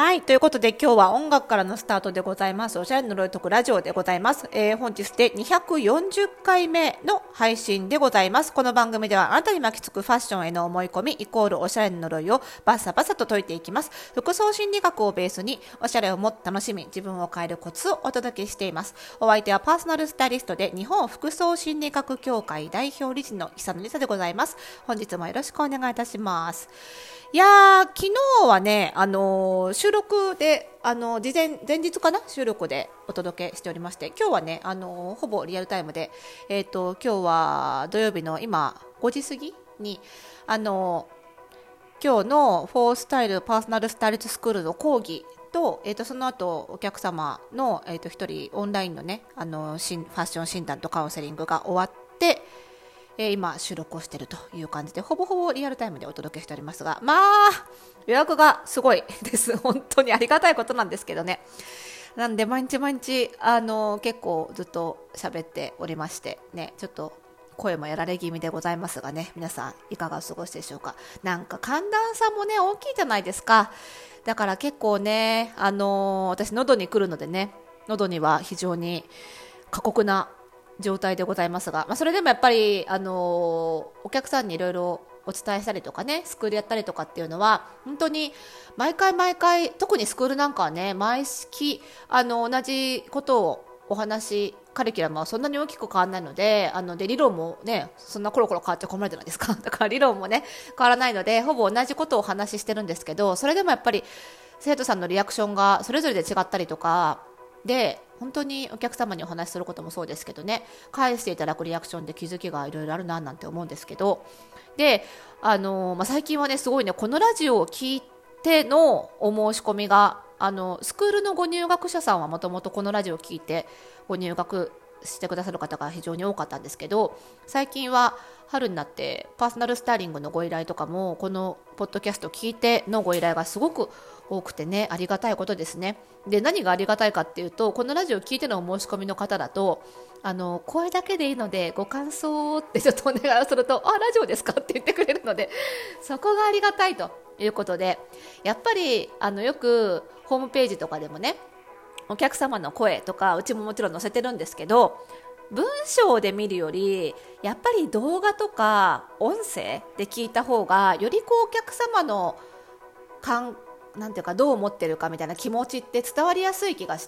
はい。ということで今日は音楽からのスタートでございます。おしゃれの呪いとくラジオでございます。本日で240回目の配信でございます。この番組ではあなたに巻きつくファッションへの思い込みイコールおしゃれの呪いをバッサバサと解いていきます。服装心理学をベースにおしゃれをもっと楽しみ、自分を変えるコツをお届けしています。お相手はパーソナルスタイリストで日本服装心理学協会代表理事の久野理沙でございます。本日もよろしくお願いいたします。いやー、昨日はね、収録で、前日かな収録でお届けしておりまして、今日はね、ほぼリアルタイムで、今日は土曜日の今、5時過ぎに、今日のフォースタイルパーソナルスタイリストスクールの講義と、その後お客様の、一人オンラインのね、ファッション診断とカウンセリングが終わって、今収録をしているという感じでほぼほぼリアルタイムでお届けしておりますが、まあ予約がすごいです本当にありがたいことなんですけどね。なんで毎日結構ずっと喋っておりましてね、ちょっと声もやられ気味でございますがね、皆さんいかがお過ごしでしょうか。なんか寒暖差もね大きいじゃないですか。だから結構ね、私喉に来るのでね、喉には非常に過酷な状態でございますが、それでもやっぱり、お客さんにいろいろお伝えしたりとかね、スクールやったりとかっていうのは本当に毎回特にスクールなんかはね、毎月同じことをお話、カリキュラムはそんなに大きく変わらないので、理論もねそんなコロコロ変わって困るじゃないですか。だから理論もね変わらないので、ほぼ同じことをお話ししてるんですけど、それでもやっぱり生徒さんのリアクションがそれぞれで違ったりとかで、本当にお客様にお話しすることもそうですけどね、返していただくリアクションで気づきがいろいろあるななんて思うんですけど、で、最近はねすごいね、このラジオを聞いてのお申し込みが、スクールのご入学者さんはもともとこのラジオを聞いてご入学してくださる方が非常に多かったんですけど、最近は春になってパーソナルスタイリングのご依頼とかもこのポッドキャストを聞いてのご依頼がすごく多くてね、ありがたいことですね。で、何がありがたいかっていうと、このラジオを聞いてのお申し込みの方だと、声だけでいいのでご感想ってちょっとお願いをすると、あ、ラジオですかって言ってくれるので、そこがありがたいということで、やっぱりよくホームページとかでもね、お客様の声とかうちももちろん載せてるんですけど、文章で見るよりやっぱり動画とか音声で聞いた方が、よりお客様のなんていうか、どう思ってるかみたいな気持ちって伝わりやすい気がして、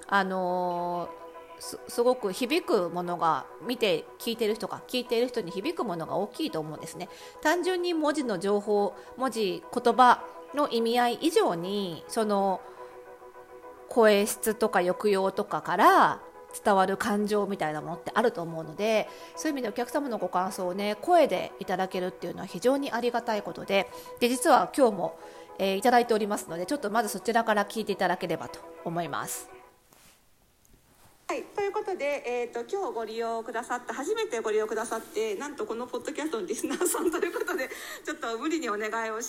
すごく響くものが、聞いている人に響くものが大きいと思うんですね。単純に文字の情報、言葉の意味合い以上に、その声質とか抑揚とかから伝わる感情みたいなものってあると思うので、そういう意味でお客様のご感想をね声でいただけるっていうのは非常にありがたいことで、実は今日も、いただいておりますので、ちょっとまずそちらから聞いていただければと思います。 はい、ということで、今日初めてご利用くださって、なんとこのポッドキャストのリスナーさんということで、ちょっと無理にお願いをして、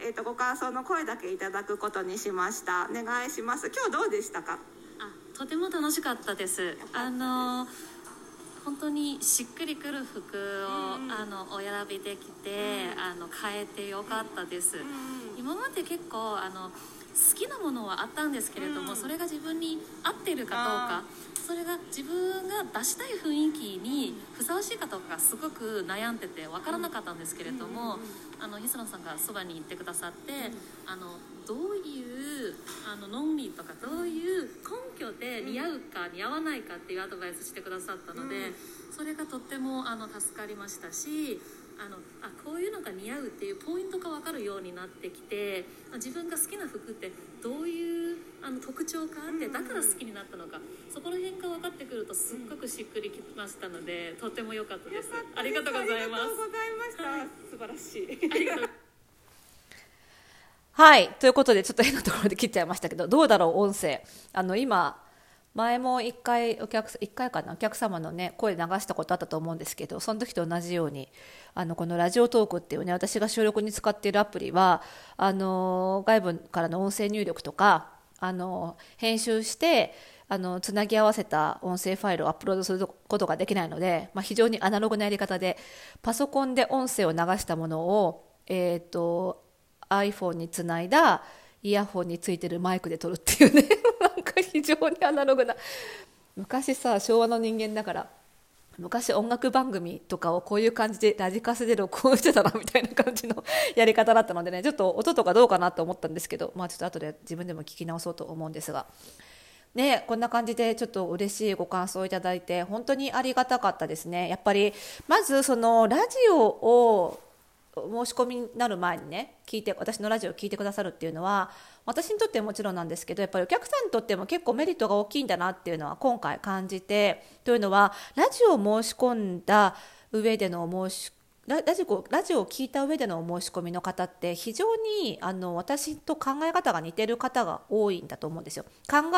ご感想の声だけいただくことにしました。お願いします。今日どうでしたか？ とても楽しかったです。本当にしっくりくる服を、お選びできて、変えてよかったです。今まで結構好きなものはあったんですけれども、それが自分に合っているかどうか、それが自分が出したい雰囲気にふさわしいかどうかすごく悩んでて分からなかったんですけれども、久野さんがそばに行ってくださって、どういう論理とか、どういう根拠で似合うか似合わないかっていうアドバイスしてくださったので、それがとっても助かりましたし、こういうのが似合うっていうポイントが分かるようになってきて、自分が好きな服ってどういう特徴があって、だから好きになったのか、そこら辺が分かってくるとすっごくしっくりきましたので、とても良かったです。ありがとうございます。 ありがとうございました、はい、素晴らしい。 ありがとうはい、ということでちょっと変なところで切っちゃいましたけど、どうだろう音声。今前も一回お客様のね声流したことあったと思うんですけど、その時と同じようにこのラジオトークっていうね、私が収録に使っているアプリは外部からの音声入力とか編集してつなぎ合わせた音声ファイルをアップロードすることができないので、非常にアナログなやり方でパソコンで音声を流したものをiPhone につないだイヤホンについてるマイクで撮るっていうねなんか非常にアナログな、昔さ昭和の人間だから昔音楽番組とかをこういう感じでラジカセで録音してたなみたいな感じのやり方だったのでね、ちょっと音とかどうかなと思ったんですけど、ちょっと後で自分でも聞き直そうと思うんですがね、こんな感じでちょっと嬉しいご感想をいただいて本当にありがたかったですね。やっぱりまずそのラジオを申し込みになる前にね私のラジオを聞いてくださるっていうのは私にとってもちろんなんですけど、やっぱりお客さんにとっても結構メリットが大きいんだなっていうのは今回感じて、というのはラジオを申し込んだ上でのラジオを聞いた上でのお申し込みの方って非常に私と考え方が似てる方が多いんだと思うんですよ。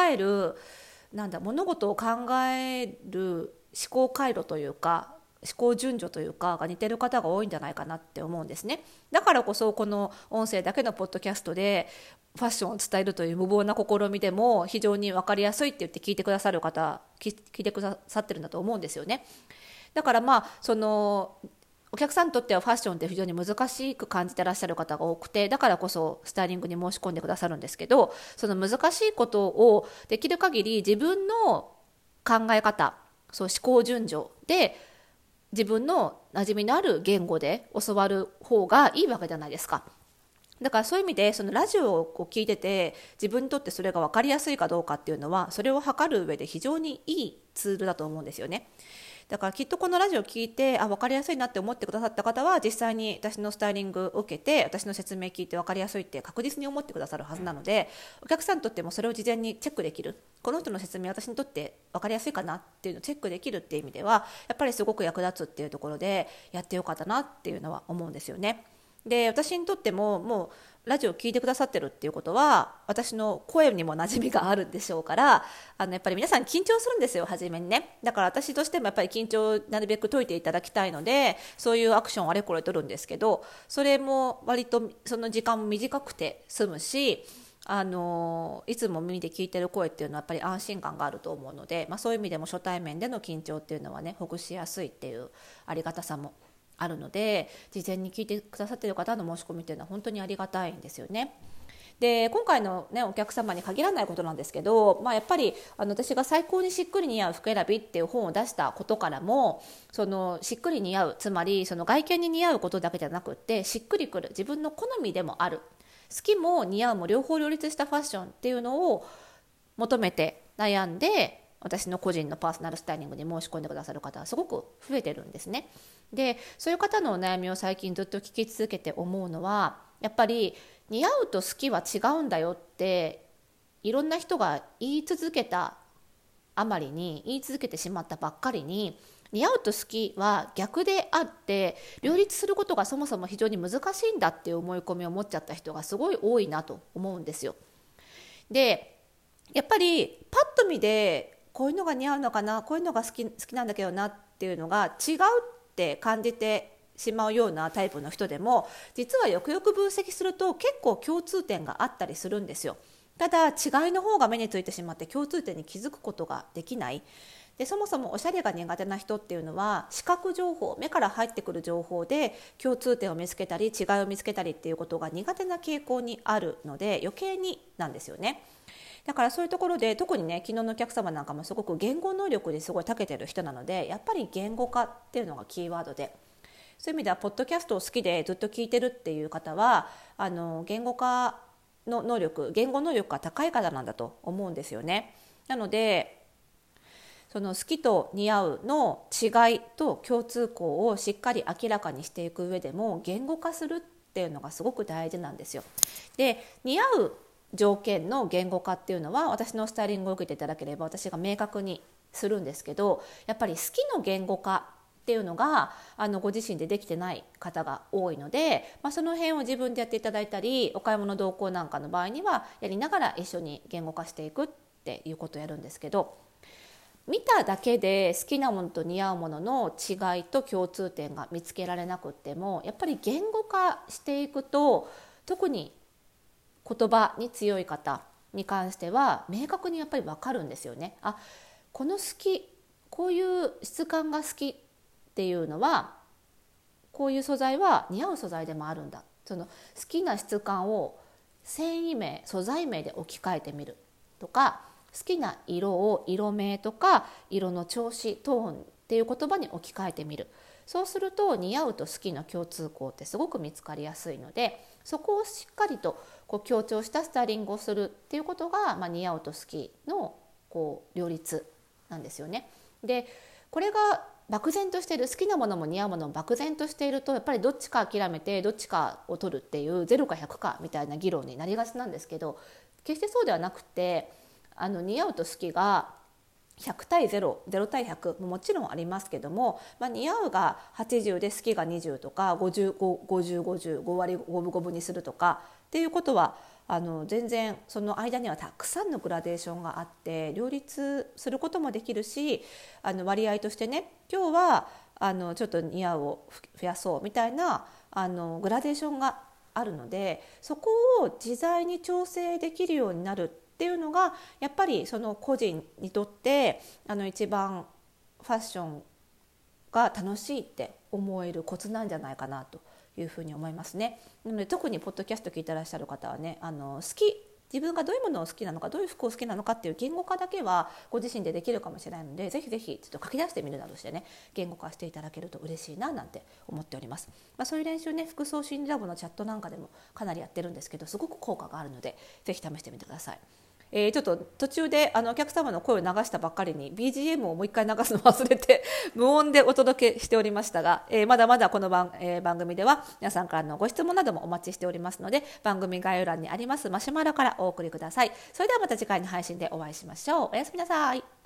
物事を考える思考回路というか思考順序というかが似てる方が多いんじゃないかなって思うんですね。だからこそこの音声だけのポッドキャストでファッションを伝えるという無謀な試みでも非常に分かりやすいって言って聞いてくださる方聞いてくださってるんだと思うんですよね。だからお客さんにとってはファッションって非常に難しく感じてらっしゃる方が多くて、だからこそスタイリングに申し込んでくださるんですけど、その難しいことをできる限り自分の考え方、思考順序で自分の馴染みのある言語で教わる方がいいわけじゃないですか。だからそういう意味でそのラジオを聞いてて自分にとってそれが分かりやすいかどうかっていうのはそれを測る上で非常にいいツールだと思うんですよね。だからきっとこのラジオを聞いて分かりやすいなって思ってくださった方は実際に私のスタイリングを受けて私の説明聞いて分かりやすいって確実に思ってくださるはずなので、お客さんにとってもそれを事前にチェックできる、この人の説明私にとって分かりやすいかなっていうのをチェックできるっていう意味ではやっぱりすごく役立つっていうところでやってよかったなっていうのは思うんですよね。で私にとってももうラジオを聞いてくださってるっていうことは私の声にも馴染みがあるんでしょうから、やっぱり皆さん緊張するんですよ初めにね。だから私としてもやっぱり緊張をなるべく解いていただきたいのでそういうアクションをあれこれ取るんですけど、それも割とその時間も短くて済むしいつも耳で聞いてる声っていうのはやっぱり安心感があると思うので、そういう意味でも初対面での緊張っていうのはねほぐしやすいっていうありがたさもあるので、事前に聞いてくださっている方の申し込みというのは本当にありがたいんですよね。で今回の、お客様に限らないことなんですけど、やっぱり私が最高にしっくり似合う服選びっていう本を出したことからもそのしっくり似合う、つまりその外見に似合うことだけじゃなくってしっくりくる自分の好みでもある、好きも似合うも両方両立したファッションっていうのを求めて悩んで私の個人のパーソナルスタイリングに申し込んでくださる方はすごく増えてるんですね。でそういう方のお悩みを最近ずっと聞き続けて思うのは、やっぱり似合うと好きは違うんだよっていろんな人が言い続けたあまりに、言い続けてしまったばっかりに、似合うと好きは逆であって両立することがそもそも非常に難しいんだっていう思い込みを持っちゃった人がすごい多いなと思うんですよ。でやっぱりパッと見でこういうのが似合うのかな、こういうのが好きなんだけどなっていうのが違うって感じてしまうようなタイプの人でも、実はよくよく分析すると結構共通点があったりするんですよ。ただ違いの方が目についてしまって共通点に気づくことができない。でそもそもおしゃれが苦手な人っていうのは視覚情報、目から入ってくる情報で共通点を見つけたり違いを見つけたりっていうことが苦手な傾向にあるので余計になんですよね。だからそういうところで特にね、昨日のお客様なんかもすごく言語能力にすごい長けてる人なので、やっぱり言語化っていうのがキーワードで、そういう意味ではポッドキャストを好きでずっと聞いてるっていう方は言語化の能力、言語能力が高い方なんだと思うんですよね。なのでその好きと似合うの違いと共通項をしっかり明らかにしていく上でも言語化するっていうのがすごく大事なんですよ。で似合う条件の言語化っていうのは私のスタイリングを受けていただければ私が明確にするんですけど、やっぱり好きの言語化っていうのがご自身でできてない方が多いので、その辺を自分でやっていただいたり、お買い物同行なんかの場合にはやりながら一緒に言語化していくっていうことをやるんですけど、見ただけで好きなものと似合うものの違いと共通点が見つけられなくっても、やっぱり言語化していくと特に言葉に強い方に関しては明確にやっぱり分かるんですよね。この好き、こういう質感が好きっていうのはこういう素材は似合う素材でもあるんだ。その好きな質感を繊維名、素材名で置き換えてみるとか、好きな色を色名とか色の調子、トーンっていう言葉に置き換えてみる。そうすると似合うと好きの共通項ってすごく見つかりやすいので、そこをしっかりと強調したスタイリングをするっていうことが、似合うと好きの両立なんですよね。でこれが漠然としている、好きなものも似合うものも漠然としていると、やっぱりどっちか諦めてどっちかを取るっていう0か100かみたいな議論になりがちなんですけど、決してそうではなくて、似合うと好きが100対0、0対100 もちろんありますけども、似合うが80で好きが20とか50、50、50、5割5分5分にするとかっていうことは全然その間にはたくさんのグラデーションがあって両立することもできるし、割合としてね、今日はちょっと似合うを増やそうみたいなグラデーションがあるので、そこを自在に調整できるようになるっていうのがやっぱりその個人にとって一番ファッションが楽しいって思えるコツなんじゃないかなというふうに思いますね。なので特にポッドキャスト聞いてらっしゃる方はね、自分がどういうものを好きなのか、どういう服を好きなのかっていう言語化だけはご自身でできるかもしれないので、ぜひぜひちょっと書き出してみるなどしてね、言語化していただけると嬉しいななんて思っております。そういう練習ね、服装心理ラボのチャットなんかでもかなりやってるんですけど、すごく効果があるのでぜひ試してみてください。ちょっと途中でお客様の声を流したばっかりに BGM をもう一回流すの忘れて無音でお届けしておりましたが、まだまだこの番組では皆さんからのご質問などもお待ちしておりますので、番組概要欄にありますマシュマロからお送りください。それではまた次回の配信でお会いしましょう。おやすみなさい。